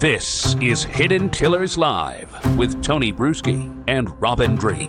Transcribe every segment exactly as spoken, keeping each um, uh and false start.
This is Hidden Killers Live with Tony Bruschi and Robin Dreeke.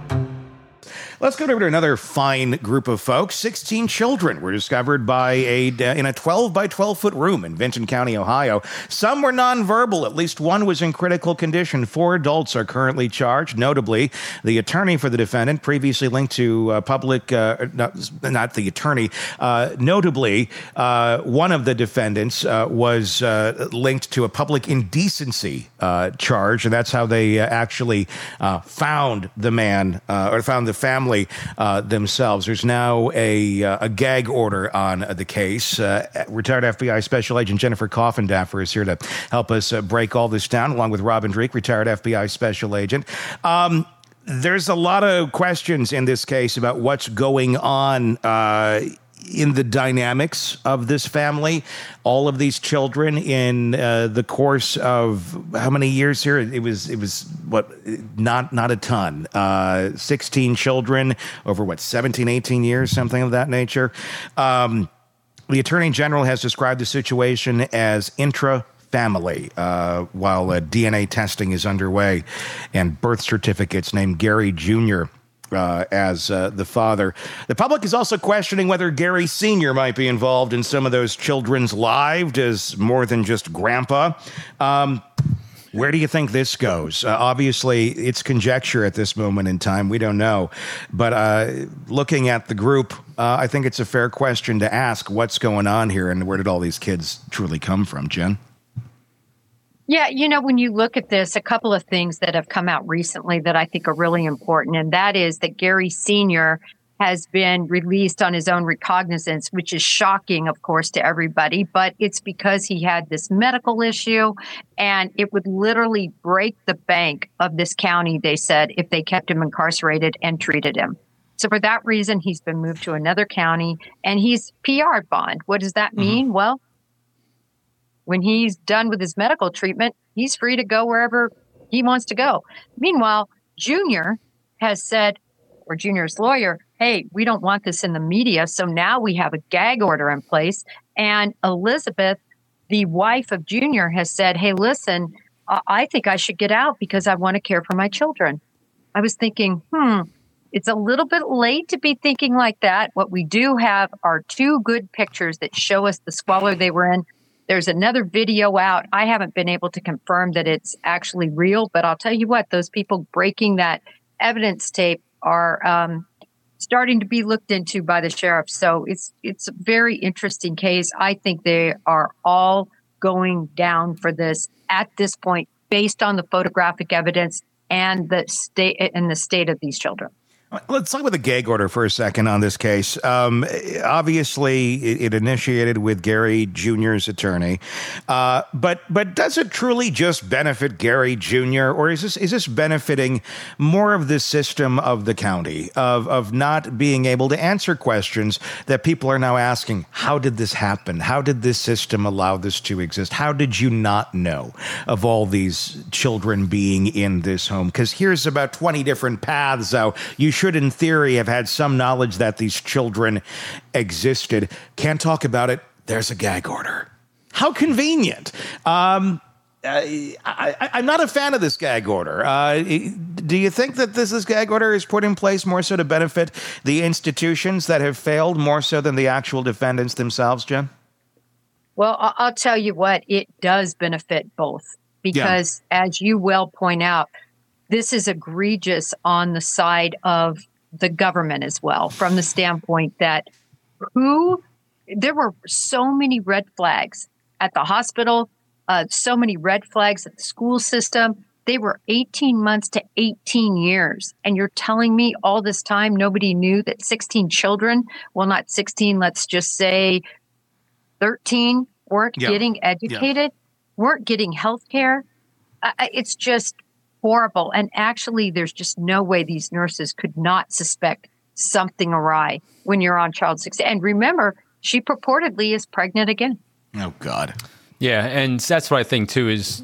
Let's go over to another fine group of folks. sixteen children were discovered by a in a twelve by twelve foot room in Vinton County, Ohio. Some were nonverbal. At least one was in critical condition. Four adults are currently charged. Notably, the attorney for the defendant, previously linked to uh, public, uh, not, not the attorney, uh, notably, uh, one of the defendants uh, was uh, linked to a public indecency uh, charge, and that's how they uh, actually uh, found the man uh, or found the family Uh, themselves. There's now a uh, a gag order on uh, the case. Uh, retired F B I Special Agent Jennifer Coffindaffer is here to help us uh, break all this down, along with Robin Dreeke, retired F B I Special Agent. Um, there's a lot of questions in this case about what's going on uh, in the dynamics of this family. All of these children in uh, the course of how many years here? It was, it was what, not not a ton. Uh, sixteen children over what, seventeen, eighteen years, something of that nature. Um, the Attorney General has described the situation as intra-family, uh, while uh, D N A testing is underway and birth certificates named Gary Junior Uh, as uh, the father. The public is also questioning whether Gary Senior might be involved in some of those children's lives as more than just grandpa. Um, where do you think this goes? Uh, obviously, it's conjecture at this moment in time. We don't know. But uh, looking at the group, uh, I think it's a fair question to ask what's going on here and where did all these kids truly come from, Jen? Yeah, you know, when you look at this, a couple of things that have come out recently that I think are really important, and that is that Gary Senior has been released on his own recognizance, which is shocking, of course, to everybody, but it's because he had this medical issue, and it would literally break the bank of this county, they said, if they kept him incarcerated and treated him. So for that reason, he's been moved to another county, and he's P R bond. What does that mean? Mm-hmm. Well, when he's done with his medical treatment, he's free to go wherever he wants to go. Meanwhile, Junior has said, or Junior's lawyer, hey, we don't want this in the media. So now we have a gag order in place. And Elizabeth, the wife of Junior, has said, hey, listen, I think I should get out because I want to care for my children. I was thinking, hmm, it's a little bit late to be thinking like that. What we do have are two good pictures that show us the squalor they were in. There's another video out. I haven't been able to confirm that it's actually real, but I'll tell you what, those people breaking that evidence tape are um, starting to be looked into by the sheriff. So it's it's a very interesting case. I think they are all going down for this at this point, based on the photographic evidence and the state and the state of these children. Let's talk about the gag order for a second on this case. Um, obviously, it, it initiated with Gary Junior's attorney, uh, but but does it truly just benefit Gary Junior, or is this is this benefiting more of the system of the county of of not being able to answer questions that people are now asking? How did this happen? How did this system allow this to exist? How did you not know of all these children being in this home? Because here's about twenty different paths out. You should, in theory, have had some knowledge that these children existed. Can't talk about it. There's a gag order. How convenient. Um, I, I, I'm not a fan of this gag order. Uh, do you think that this, this gag order is put in place more so to benefit the institutions that have failed more so than the actual defendants themselves, Jen? Well, I'll tell you what, it does benefit both because, yeah. as you well point out, this is egregious on the side of the government as well, from the standpoint that who there were so many red flags at the hospital, uh, so many red flags at the school system. They were eighteen months to eighteen years. And you're telling me all this time nobody knew that sixteen children, well, not sixteen, let's just say thirteen, weren't yeah. getting educated, yeah. weren't getting health care. Uh, it's just horrible. And actually, there's just no way these nurses could not suspect something awry when you're on child sixteen. And remember, she purportedly is pregnant again. Oh, God. Yeah, and that's what I think, too, is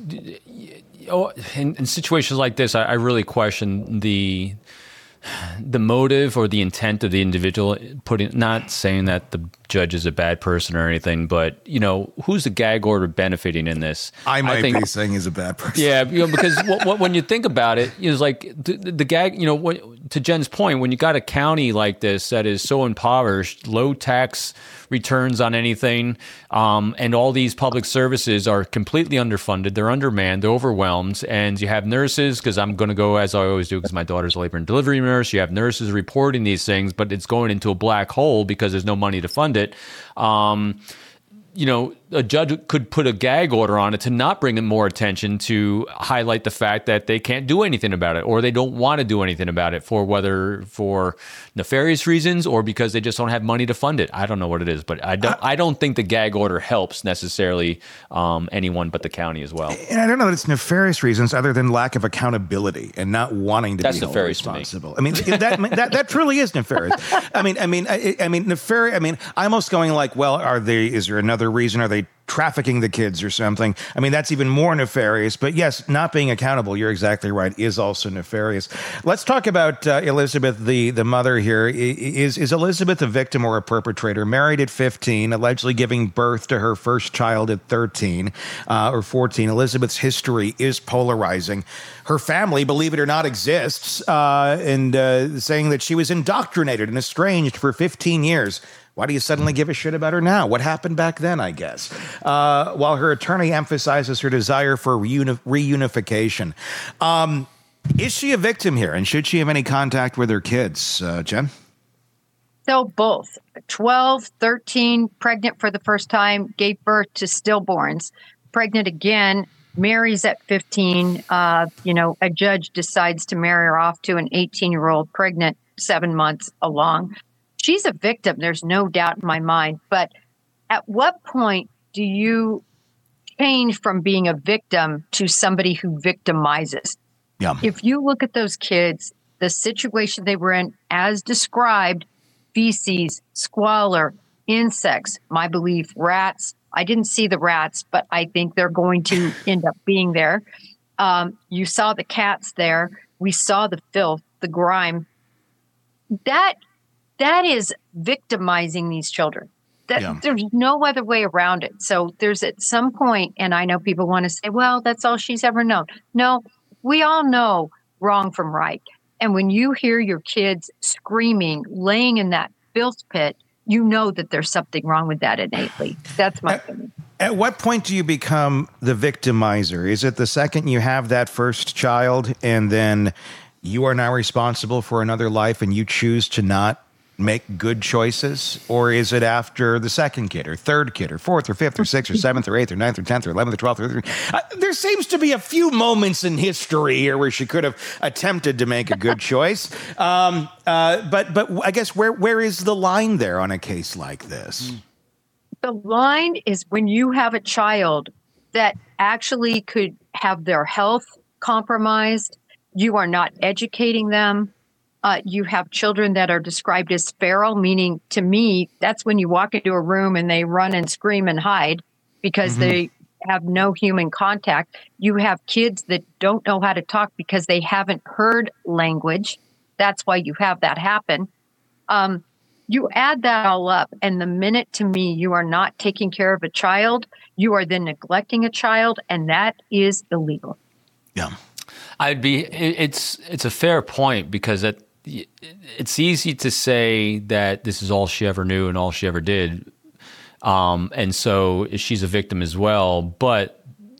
in, in situations like this, I, I really question the the motive or the intent of the individual, putting, not saying that the judge is a bad person or anything, but you know, who's the gag order benefiting in this? I might I think, be saying he's a bad person. Yeah, you know, because w- w- when you think about it, it's like the, the gag. You know, when, to Jen's point, when you got a county like this that is so impoverished, low tax returns on anything, um, and all these public services are completely underfunded. They're undermanned, they're overwhelmed, and you have nurses, because I'm going to go as I always do because my daughter's a labor and delivery nurse. You have nurses reporting these things, but it's going into a black hole because there's no money to fund it. Um, you know, a judge could put a gag order on it to not bring in more attention, to highlight the fact that they can't do anything about it, or they don't want to do anything about it, for whether for nefarious reasons or because they just don't have money to fund it. I don't know what it is, but I don't. I don't think the gag order helps necessarily um, anyone but the county as well. And I don't know that it's nefarious reasons, other than lack of accountability and not wanting to That's be held nefarious to me. responsible. I mean, that, that that truly is nefarious. I mean, I mean, I, I mean, nefarious. I mean, I'm almost going like, well, are they? Is there another reason? Are they trafficking the kids or something? I mean, that's even more nefarious. But yes, not being accountable, you're exactly right, is also nefarious. Let's talk about uh, Elizabeth, the, the mother here. Is, is Elizabeth a victim or a perpetrator? Married at fifteen, allegedly giving birth to her first child at thirteen uh, or fourteen. Elizabeth's history is polarizing. Her family, believe it or not, exists, uh, and uh, saying that she was indoctrinated and estranged for fifteen years. Why do you suddenly give a shit about her now? What happened back then, I guess? Uh, while her attorney emphasizes her desire for reuni- reunification. Um, is she a victim here? And should she have any contact with her kids? Uh, Jen? So both. twelve, thirteen, pregnant for the first time, gave birth to stillborns. Pregnant again, marries at fifteen. Uh, you know, a judge decides to marry her off to an eighteen-year-old pregnant seven months along. She's a victim. There's no doubt in my mind. But at what point do you change from being a victim to somebody who victimizes? Yeah. If you look at those kids, the situation they were in, as described, feces, squalor, insects, my belief, rats. I didn't see the rats, but I think they're going to end up being there. Um, you saw the cats there. We saw the filth, the grime. That That is victimizing these children. That, Yeah. There's no other way around it. So there's at some point, and I know people want to say, well, that's all she's ever known. No, we all know wrong from right. And when you hear your kids screaming, laying in that filth pit, you know that there's something wrong with that innately. That's my opinion. At what point do you become the victimizer? Is it the second you have that first child and then you are now responsible for another life and you choose to not make good choices? Or is it after the second kid or third kid or fourth or fifth or sixth or seventh or eighth or ninth or tenth or eleventh or twelfth? Or uh, there seems to be a few moments in history here where she could have attempted to make a good choice. Um, uh, but but I guess where where is the line there on a case like this? The line is when you have a child that actually could have their health compromised, you are not educating them. Uh, you have children that are described as feral, meaning to me, that's when you walk into a room and they run and scream and hide because mm-hmm. they have no human contact. You have kids that don't know how to talk because they haven't heard language. That's why you have that happen. Um, you add that all up, and the minute to me you are not taking care of a child, you are then neglecting a child, and that is illegal. Yeah. I'd be. It's it's a fair point because it, it's easy to say that this is all she ever knew and all she ever did, um, and so she's a victim as well. But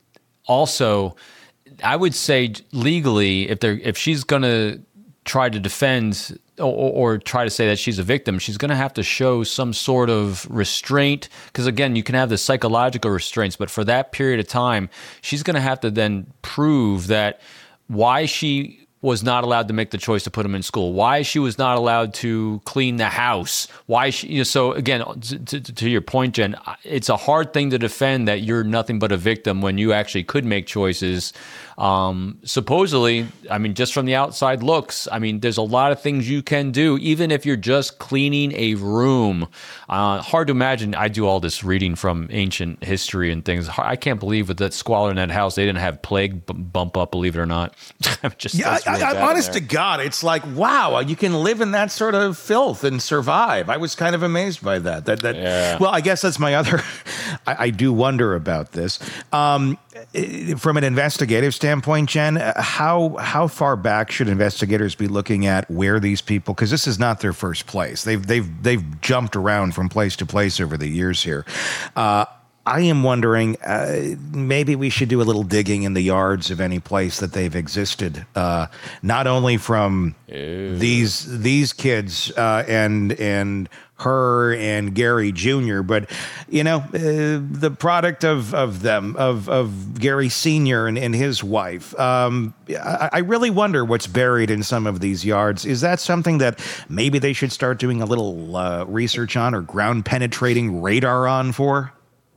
also, I would say legally, if they're if she's going to try to defend or, or try to say that she's a victim, she's going to have to show some sort of restraint. Because again, you can have the psychological restraints, but for that period of time, she's going to have to then prove that why she was not allowed to make the choice to put him in school, why she was not allowed to clean the house, why she, you know, so again, to, to, to your point, Jen, it's a hard thing to defend that you're nothing but a victim when you actually could make choices. Um, supposedly, I mean, just from the outside looks, I mean, there's a lot of things you can do, even if you're just cleaning a room. Uh, hard to imagine. I do all this reading from ancient history and things. I can't believe with that squalor in that house, they didn't have plague b- bump up, believe it or not. just, yeah, I, really I, bad I'm in honest there. to God, it's like, wow, you can live in that sort of filth and survive. I was kind of amazed by that. That, that. Yeah. Well, I guess that's my other. I, I do wonder about this. Um, from an investigative standpoint, Jen, how how far back should investigators be looking at where these people? Because this is not their first place. They've they've they've jumped around from place to place over the years here. Uh, I am wondering, uh, maybe we should do a little digging in the yards of any place that they've existed, uh, not only from Ew. these these kids uh, and and her and Gary Junior, but you know, uh, the product of of them of of Gary Senior and, and his wife. Um, I, I really wonder what's buried in some of these yards. Is that something that maybe they should start doing a little uh, research on or ground penetrating radar on for?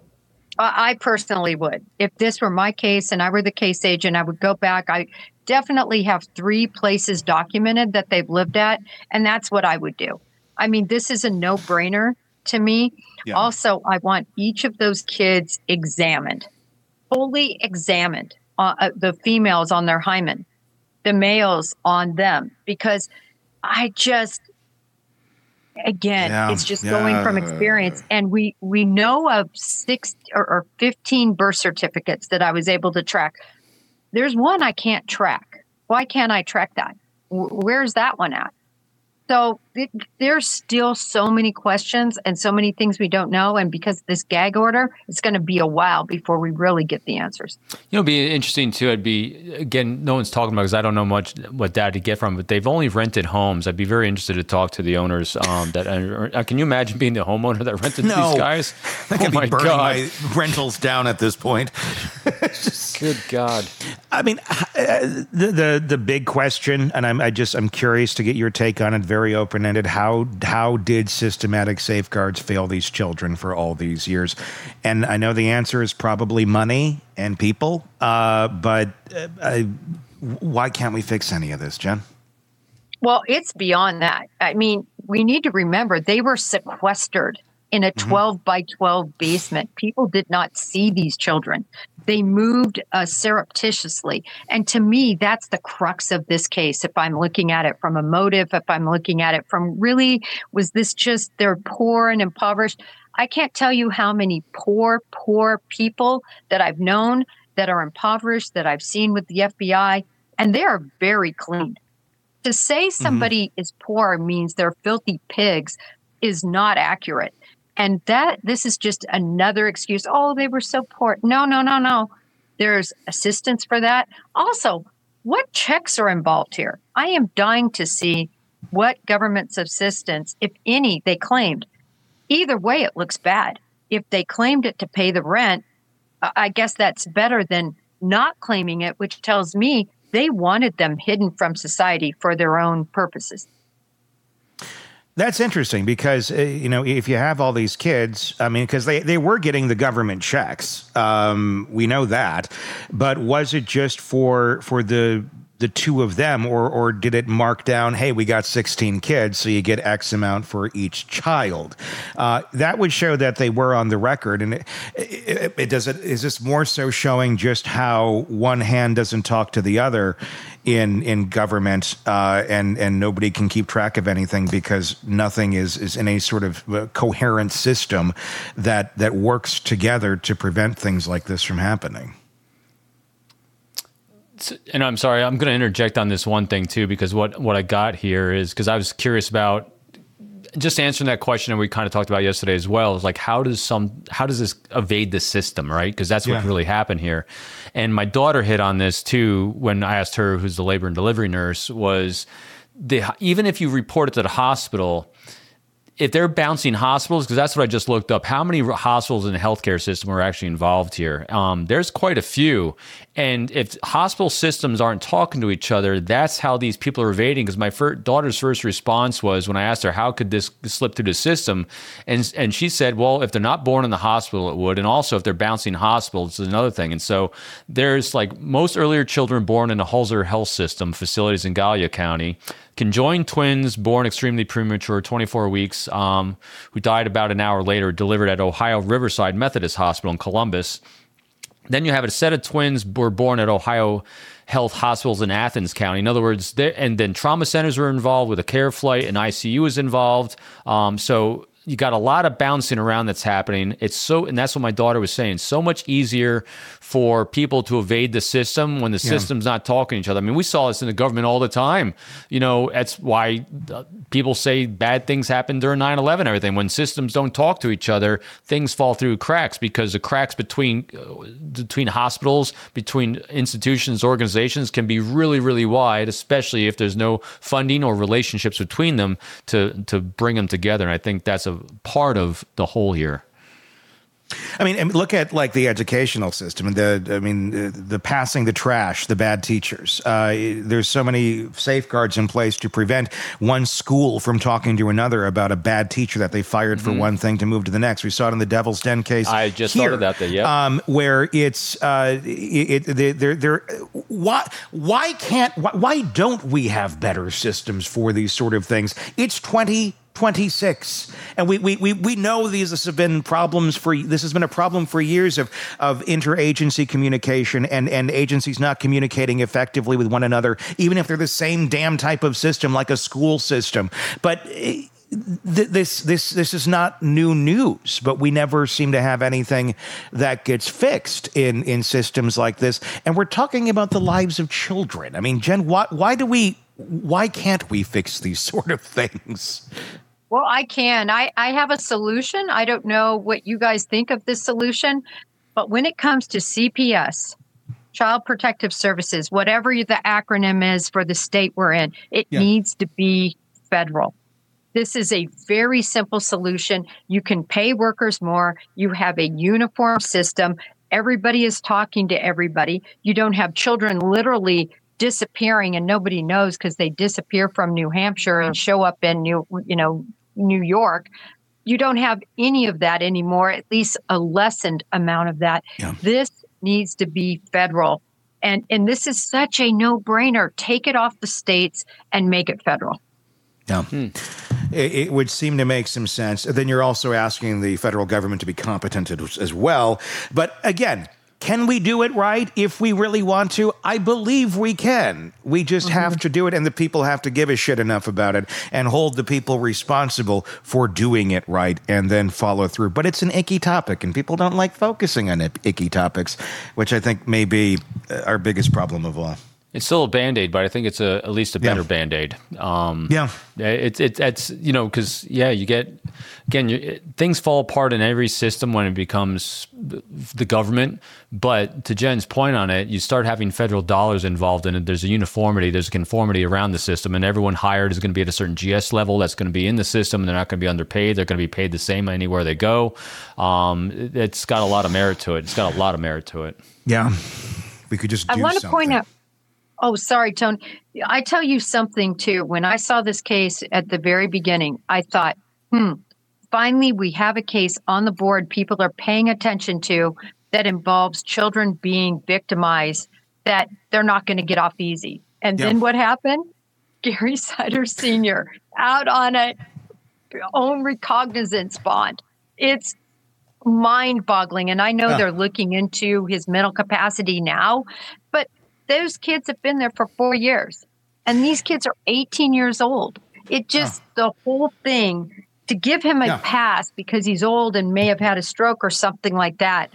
I personally would. If this were my case and I were the case agent, I would go back. I definitely have three places documented that they've lived at, and that's what I would do. I mean, this is a no-brainer to me. Yeah. Also, I want each of those kids examined, fully examined, uh, the females on their hymen, the males on them, because I just... Again, yeah, it's just yeah. going from experience. And we, we know of six or, or fifteen birth certificates that I was able to track. There's one I can't track. Why can't I track that? Where's that one at? So it, there's still so many questions and so many things we don't know. And because of this gag order, it's going to be a while before we really get the answers. You know, it'd be interesting too. I'd be, again, no one's talking about because I don't know much what data to get from, but they've only rented homes. I'd be very interested to talk to the owners. Um, that uh, Can you imagine being the homeowner that rented no, these guys? I could oh be burning God. my rentals down at this point. Just, Good God. I mean, the, the, the big question, and I'm, I just, I'm curious to get your take on it, very open-ended. How how did systematic safeguards fail these children for all these years? And I know the answer is probably money and people, uh, but uh, I, why can't we fix any of this, Jen? Well, it's beyond that. I mean, we need to remember they were sequestered in a twelve mm-hmm. by twelve basement. People did not see these children. They moved uh, surreptitiously. And to me, that's the crux of this case. If I'm looking at it from a motive, if I'm looking at it from really, was this just they're poor and impoverished? I can't tell you how many poor, poor people that I've known that are impoverished, that I've seen with the F B I, and they are very clean. To say somebody mm-hmm. is poor means they're filthy pigs is not accurate. And that this is just another excuse. Oh, they were so poor. No, no, no, no. There's assistance for that. Also, what checks are involved here? I am dying to see what government subsistence, if any, they claimed. Either way, it looks bad. If they claimed it to pay the rent, I guess that's better than not claiming it, which tells me they wanted them hidden from society for their own purposes. That's interesting because, uh, you know, if you have all these kids, I mean, because they, they were getting the government checks. Um, we know that. But was it just for for the the two of them, or or did it mark down, hey, we got sixteen kids, so you get X amount for each child? Uh, that would show that they were on the record. And it, it, it does it is this more so showing just how one hand doesn't talk to the other in in government, uh, and and nobody can keep track of anything because nothing is is in a sort of uh, coherent system that that works together to prevent things like this from happening. And I'm sorry, I'm going to interject on this one thing too, because what, what I got here is because I was curious about just answering that question, and we kind of talked about yesterday as well, is like, how does some, how does this evade the system, right? Because that's what yeah. really happened here. And my daughter hit on this too when I asked her, who's the labor and delivery nurse, was the, even if you report it to the hospital, if they're bouncing hospitals, because that's what I just looked up, how many hospitals in the healthcare system are actually involved here? Um, there's quite a few. And if hospital systems aren't talking to each other, that's how these people are evading. Because my fir- daughter's first response was when I asked her, how could this slip through the system? And and she said, well, if they're not born in the hospital, it would. And also if they're bouncing hospitals, it's another thing. And so there's like most earlier children born in a Holzer Health System facilities in Gallia County, conjoined twins born extremely premature, twenty-four weeks, um, who died about an hour later, delivered at Ohio Riverside Methodist Hospital in Columbus. Then you have a set of twins were born at Ohio Health Hospitals in Athens County. In other words, and then trauma centers were involved with a care flight, and I C U was involved. Um, so you got a lot of bouncing around that's happening. It's so, and that's what my daughter was saying, so much easier for people to evade the system when the yeah. system's not talking to each other. I mean, we saw this in the government all the time. You know, that's why people say bad things happen during nine eleven and everything. When systems don't talk to each other, things fall through cracks, because the cracks between uh, between hospitals, between institutions, organizations can be really, really wide, especially if there's no funding or relationships between them to to bring them together. And I think that's a part of the whole here. I mean, look at like the educational system and the, I mean, the, the passing the trash, the bad teachers. Uh, there's so many safeguards in place to prevent one school from talking to another about a bad teacher that they fired mm-hmm. for one thing to move to the next. We saw it in the Devil's Den case. I just here, thought of that. There, yeah. Um, where it's uh, it, it they're they're why why can't why, why don't we have better systems for these sort of things? It's twenty twenty-six, and we, we we we know these have been problems for this has been a problem for years of of interagency communication and and agencies not communicating effectively with one another, even if they're the same damn type of system like a school system. But th- this this this is not new news, but we never seem to have anything that gets fixed in in systems like this. And we're talking about the lives of children. I mean, Jen, why why do we why can't we fix these sort of things? Well, I can. I, I have a solution. I don't know what you guys think of this solution, but when it comes to C P S, Child Protective Services, whatever the acronym is for the state we're in, it yeah. needs to be federal. This is a very simple solution. You can pay workers more. You have a uniform system. Everybody is talking to everybody. You don't have children literally disappearing and nobody knows because they disappear from New Hampshire and show up in New, you know, New York. You don't have any of that anymore, at least a lessened amount of that. Yeah. This needs to be federal. And and this is such a no-brainer. Take it off the states and make it federal. Yeah. Hmm. It, it would seem to make some sense. Then you're also asking the federal government to be competent as well. But again, can we do it right if we really want to? I believe we can. We just mm-hmm. have to do it, and the people have to give a shit enough about it and hold the people responsible for doing it right and then follow through. But it's an icky topic, and people don't like focusing on icky topics, which I think may be our biggest problem of all. It's still a Band-Aid, but I think it's a, at least a better yeah. Band-Aid. Um, yeah. It's, it, it's, you know, because, yeah, you get, again, you, things fall apart in every system when it becomes the government. But to Jen's point on it, you start having federal dollars involved in it. There's a uniformity, there's a conformity around the system, and everyone hired is going to be at a certain G S level that's going to be in the system, and they're not going to be underpaid. They're going to be paid the same anywhere they go. Um, it's got a lot of merit to it. It's got a lot of merit to it. Yeah. We could just do I want to something. point out. Oh, sorry, Tony. I tell you something, too. When I saw this case at the very beginning, I thought, hmm, finally we have a case on the board people are paying attention to that involves children being victimized, that they're not going to get off easy. And yep. then what happened? Gary Sider Senior out on a own recognizance bond. It's mind-boggling. And I know yeah. they're looking into his mental capacity now, but those kids have been there for four years, and these kids are eighteen years old. It just, oh. the whole thing, to give him a yeah. pass because he's old and may have had a stroke or something like that.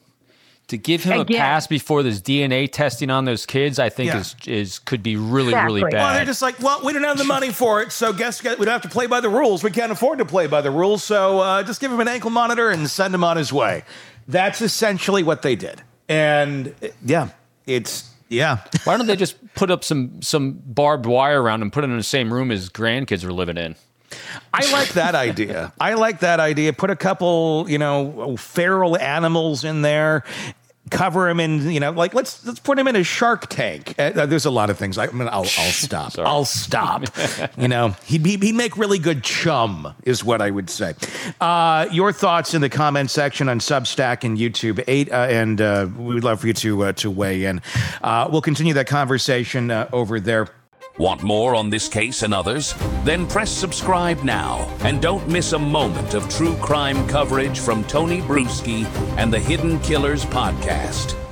To give him Again. a pass before there's D N A testing on those kids, I think yeah. is is could be really, exactly. really bad. Well, they're just like, well, we don't have the money for it, so guess we don't have to play by the rules. We can't afford to play by the rules, so uh, just give him an ankle monitor and send him on his way. That's essentially what they did. And, yeah, it's... Yeah. Why don't they just put up some some barbed wire around and put it in the same room as grandkids are living in? I like that idea. I like that idea. Put a couple, you know, feral animals in there. Cover him in, you know, like let's let's put him in a Shark Tank. Uh, there's a lot of things. I, I mean, I'll I'll stop. I'll stop. You know, he'd be, he'd make really good chum, is what I would say. Uh, your thoughts in the comment section on Substack and YouTube, eight, uh, and uh, we would love for you to uh, to weigh in. Uh, we'll continue that conversation uh, over there. Want more on this case and others? Then press subscribe now and don't miss a moment of true crime coverage from Tony Bruschi and the Hidden Killers podcast.